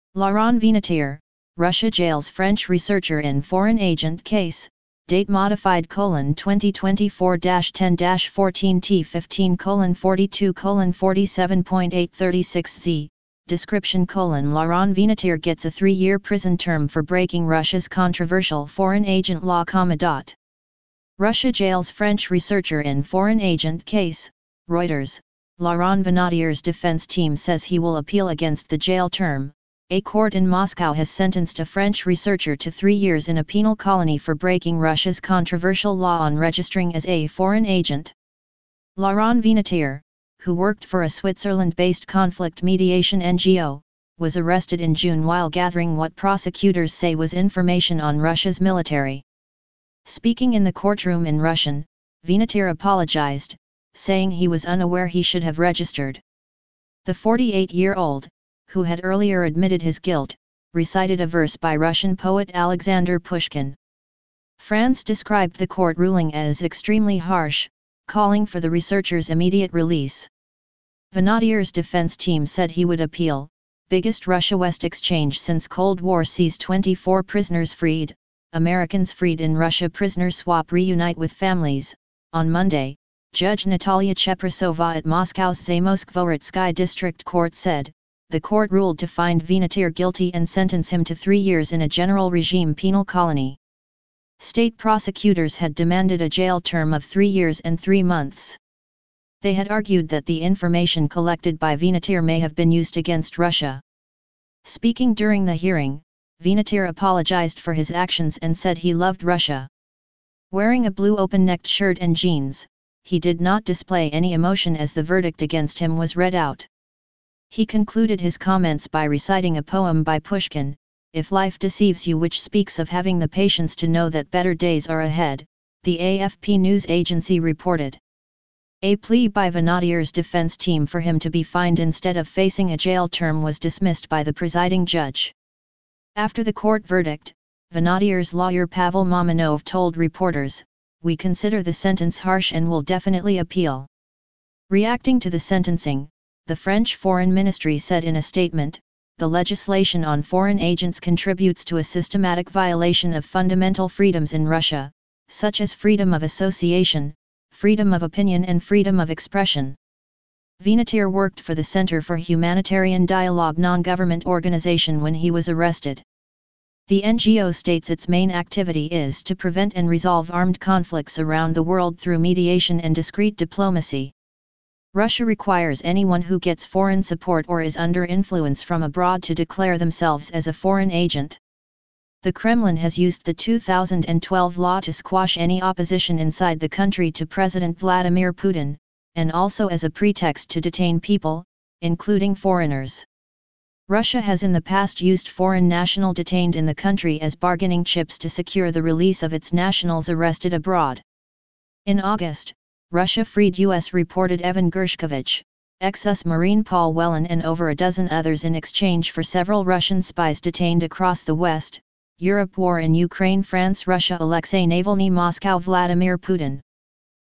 Laurent Vinatier, Russia jails French researcher in foreign agent case, date modified: 2024-10-14 T15:42:47.836Z, description: Laurent Vinatier gets a 3-year prison term for breaking Russia's controversial foreign agent law. Russia jails French researcher in foreign agent case, Reuters. Laurent Vinatier's defense team says he will appeal against the jail term. A court in Moscow has sentenced a French researcher to 3 years in a penal colony for breaking Russia's controversial law on registering as a foreign agent. Laurent Vinatier, who worked for a Switzerland-based conflict mediation NGO, was arrested in June while gathering what prosecutors say was information on Russia's military. Speaking in the courtroom in Russian, Vinatier apologized, saying he was unaware he should have registered. The 48-year-old, who had earlier admitted his guilt, recited a verse by Russian poet Alexander Pushkin. France described the court ruling as extremely harsh, calling for the researcher's immediate release. Vinatier's defense team said he would appeal. Biggest Russia-West exchange since Cold War sees 24 prisoners freed. Americans freed in Russia prisoner swap reunite with families. On Monday, Judge Natalia Cheprasova at Moscow's Zamoskvoretskaya District Court said, the court ruled to find Vinatier guilty and sentence him to 3 years in a general regime penal colony. State prosecutors had demanded a jail term of 3 years and 3 months. They had argued that the information collected by Vinatier may have been used against Russia. Speaking during the hearing, Vinatier apologized for his actions and said he loved Russia. Wearing a blue open-necked shirt and jeans, he did not display any emotion as the verdict against him was read out. He concluded his comments by reciting a poem by Pushkin, If Life Deceives You, which speaks of having the patience to know that better days are ahead, the AFP news agency reported. A plea by Vinatier's defense team for him to be fined instead of facing a jail term was dismissed by the presiding judge. After the court verdict, Vinatier's lawyer Pavel Mamonov told reporters, We consider the sentence harsh and will definitely appeal. Reacting to the sentencing, the French Foreign Ministry said in a statement, the legislation on foreign agents contributes to a systematic violation of fundamental freedoms in Russia, such as freedom of association, freedom of opinion and freedom of expression. Vinatier worked for the Center for Humanitarian Dialogue non-government organization when he was arrested. The NGO states its main activity is to prevent and resolve armed conflicts around the world through mediation and discreet diplomacy. Russia requires anyone who gets foreign support or is under influence from abroad to declare themselves as a foreign agent. The Kremlin has used the 2012 law to squash any opposition inside the country to President Vladimir Putin, and also as a pretext to detain people, including foreigners. Russia has in the past used foreign nationals detained in the country as bargaining chips to secure the release of its nationals arrested abroad. In August, Russia freed U.S. reported Evan Gershkovich, ex-US Marine Paul Whelan and over a dozen others in exchange for several Russian spies detained across the West, Europe. War in Ukraine, France, Russia, Alexei Navalny, Moscow, Vladimir Putin.